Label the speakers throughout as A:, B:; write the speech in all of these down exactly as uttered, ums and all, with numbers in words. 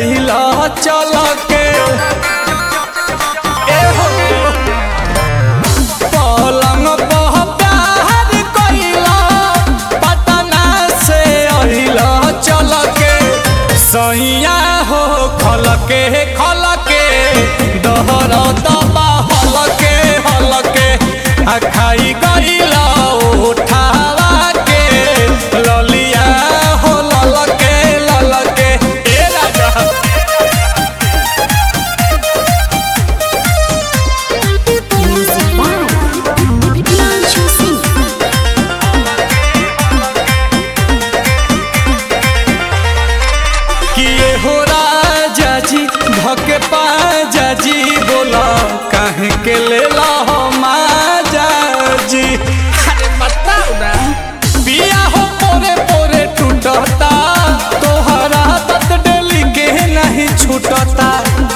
A: अहिला चल के ए हो पलंग पर प्यार कइला पटना से अहिला चल के सैया हो खल के खल के दहर दबा हल के हल के आ खाई गइला उठावा के ललिया हो लल के लल के ए राजा
B: Music by Bianca Singh.
A: किए हो राजा जी धके पाजा जी बोला काहे के लेला हो माजा जी अरे बताओ ना बिया हो पोरे पोरे टूटता तोहरा तत डेली के नहीं छूटता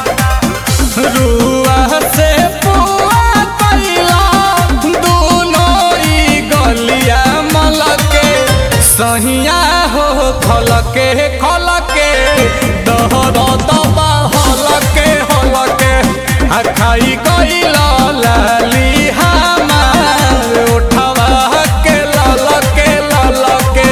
A: रुआ से पुआ कइला दोनों ई गलिया मलके सहिया हो खलके खलके दहर दबा हलके हलके आ खाई गइला लाली हमार उठवा के ललके ललके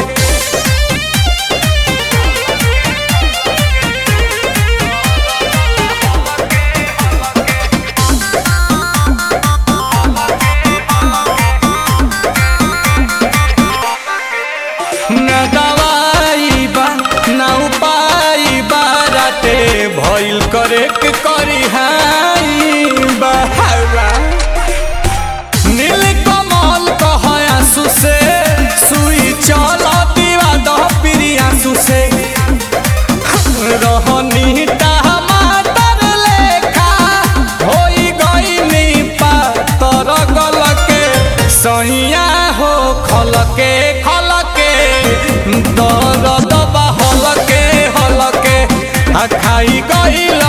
A: न दवाई बा न उपाय बा राते भइल करे के करी हाई बहावा नील कमल कह आंसू से सुई चल दीवा दह प्रिय आंसू से रहनी टमाटर लेखा होई गइनी पातर गलके सैया हो खलके खलके दर्द बा हलके हलके आ खाई गइल